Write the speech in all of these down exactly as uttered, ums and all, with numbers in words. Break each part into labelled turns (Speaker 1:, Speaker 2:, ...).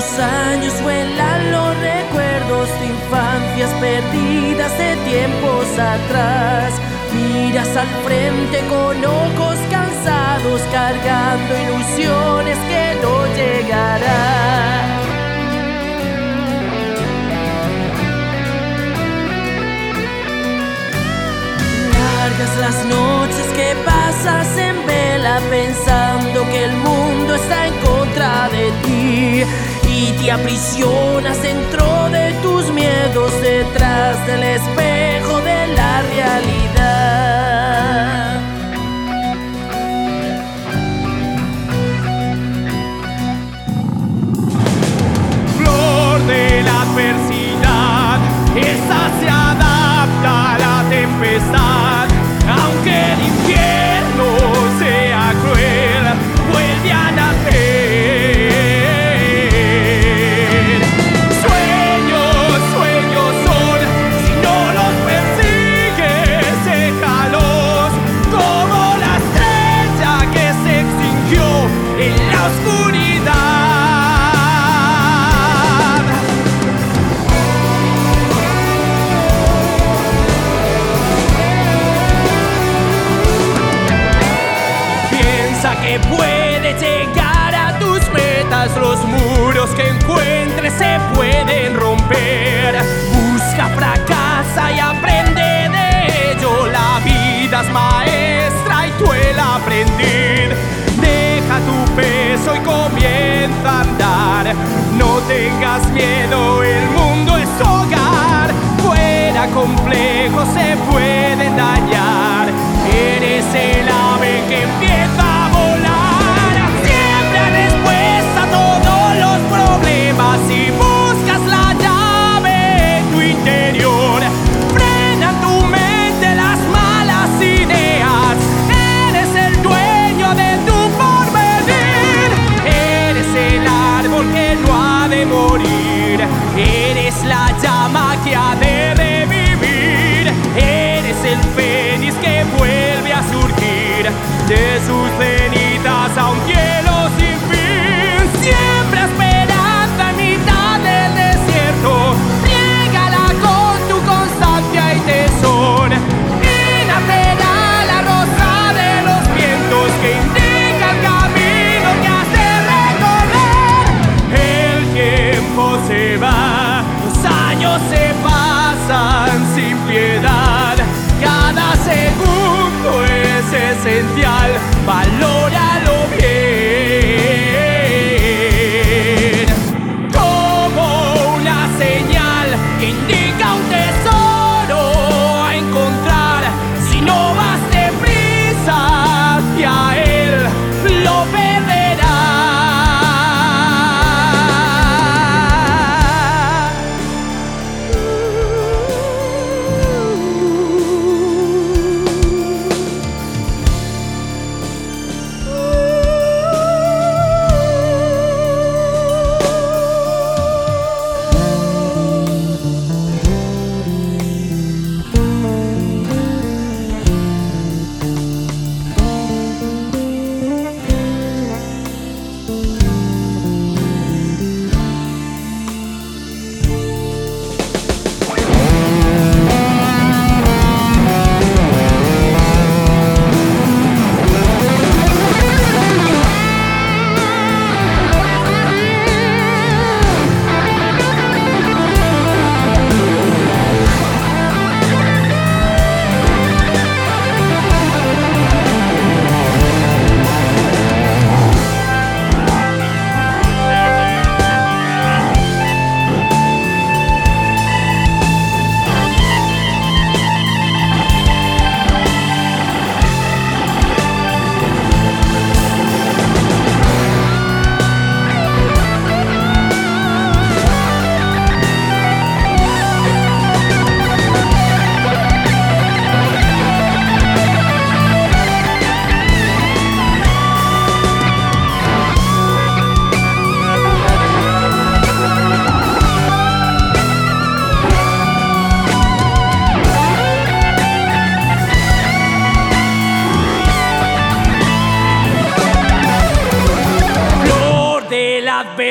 Speaker 1: Los años vuelan, los recuerdos de infancias perdidas de tiempos atrás. Miras al frente con ojos cansados, cargando ilusiones que no llegarán. Largas las noches que pasas en vela, pensando que el mundo está en contra de ti, y te aprisionas dentro de tus miedos, detrás del espejo de la realidad.
Speaker 2: Flor de la adversidad, esa se adapta a la tempestad. Aunque el infierno sea cruel, vuelve a nacer. Sueños, sueños son, si no los persigues, déjalos. Como la estrella que se extinguió en la oscuridad. Que puede llegar a tus metas, los muros que encuentres se pueden romper. Busca, fracasa y aprende de ello. La vida es maestra y tú el aprendiz. Deja tu peso y comienza a andar. No tengas miedo, el mundo es tu hogar. Fuera complejos se pueden dañar. Eres el ave que empieza a volar. Siempre hay respuesta a todos los problemas si buscas la llave en tu interior. Frena en tu mente las malas ideas. Eres el dueño de tu porvenir. Eres el árbol que no ha de morir. Eres la llama que ha de revivir. Eres el fénix que vuelve a surgir de sus cenizas a un cielo sin fin. Siempre esperanza en mitad del desierto. Riégala con tu constancia y tesón, y nacerá la rosa de los vientos que indica el camino que has de recorrer. El tiempo se va, los años se pasan sin piedad. Cada segundo es esencial, valóralo bien. Como una señal que indica un tesoro a encontrar. Si no vas deprisa hacia él, lo perderás.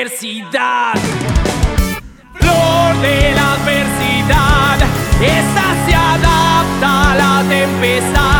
Speaker 2: adversidad. Flor de la adversidad, esta se adapta a la tempestad.